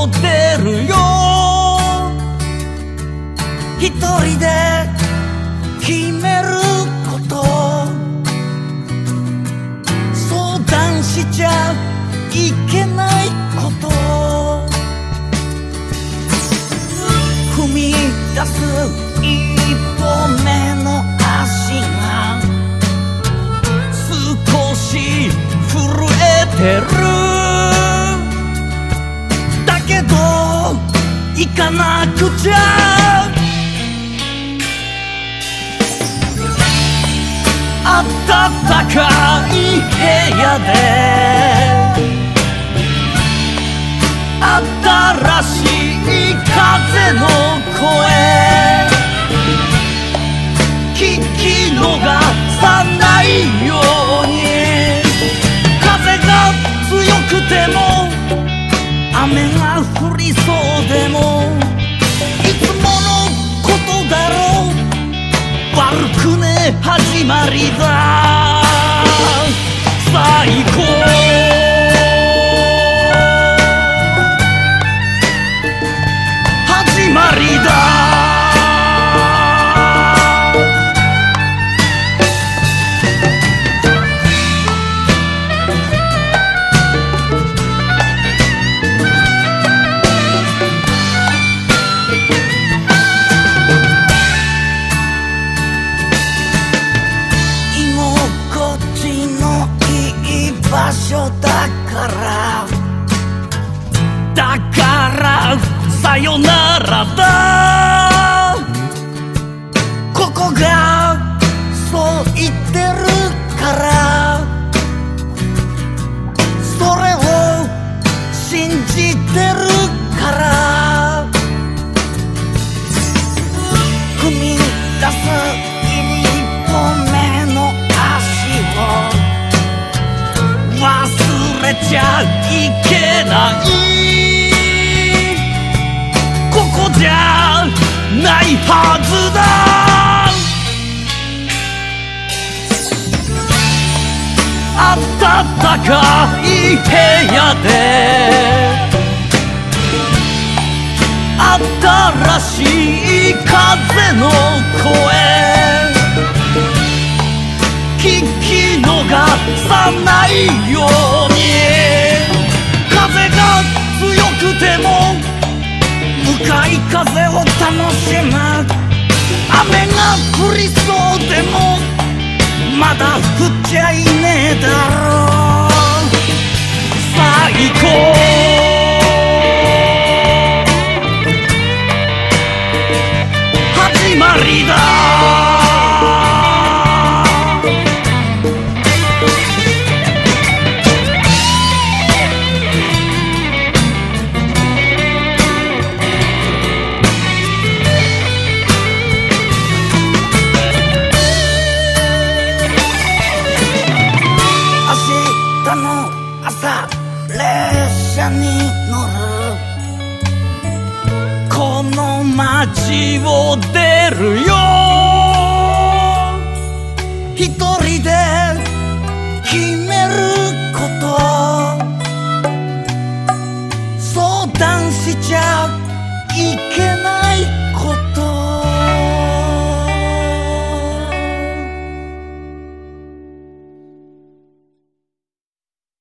を出るよ。一人で決めること、相談しちゃいけないこと、踏み出す一歩目の足が少し震えてる。だけど行かなくちゃ。暖かい部屋で新しい風の声、聞き逃さないように。風が強くても雨が降りそうでもいつものことだろう。悪くね始まりだ。最高始まりだ。場所だからさよならだ。ここがそう言ってるからそれを信じてるから、踏み出す一歩目の足を忘れちゃいけない。ここじゃないはずだ。暖かい部屋で新しい風の声、聞き逃さないように。風が強くても向かい風を楽しむ。雨が降りそうでもまだ降っちゃいねえだろう。最高始まりだ。列車に乗る。この街を出るよ。